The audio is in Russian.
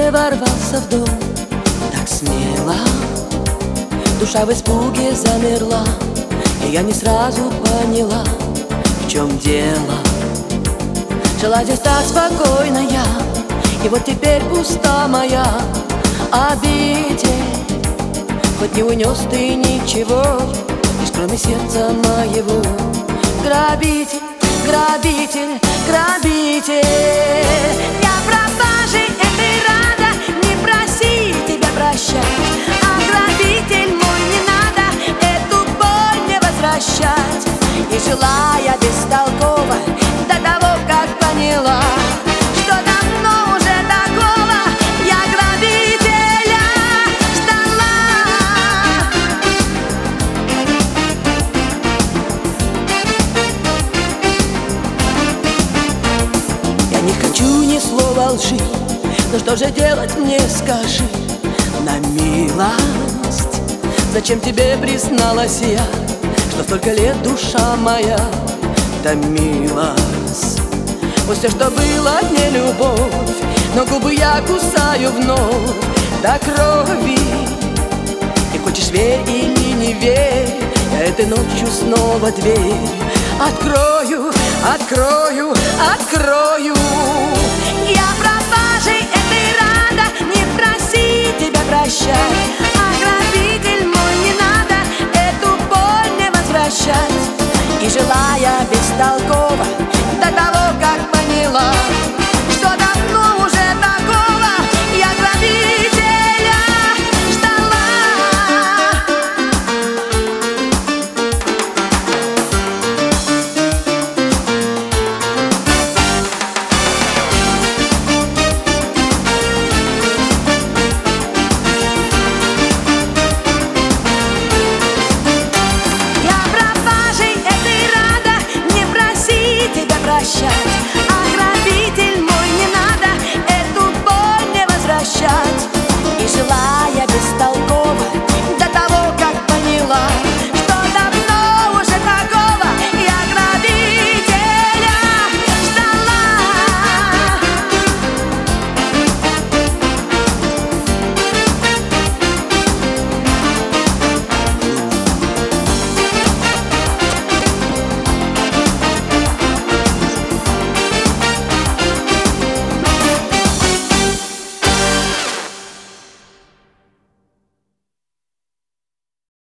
тебе ворвался в дом так смело, душа в испуге замерла, и я не сразу поняла, в чем дело. Жила здесь так спокойно я, и вот теперь пуста моя обитель. Хоть не унес ты ничего, лишь кроме сердца моего. Грабитель, грабитель, грабитель. Я пропажей этой рада, не проси тебя прощать. А грабитель мой, не надо эту боль мне возвращать. И жила я бестолково до того, как поняла, что давно уже такого я грабителя ждала. Я не хочу ни слова лжи, но что же делать мне, скажи, на милость? Зачем тебе призналась я, что столько лет душа моя томилась? Пусть все, что было, не любовь, но губы я кусаю вновь до крови. И хочешь верь или не верь, я этой ночью снова дверь открою, открою, открою. Я пропажей этой рада, не проси тебя прощать. А грабитель мой, не надо эту боль мне возвращать. И жила я бестолково до того, как поняла,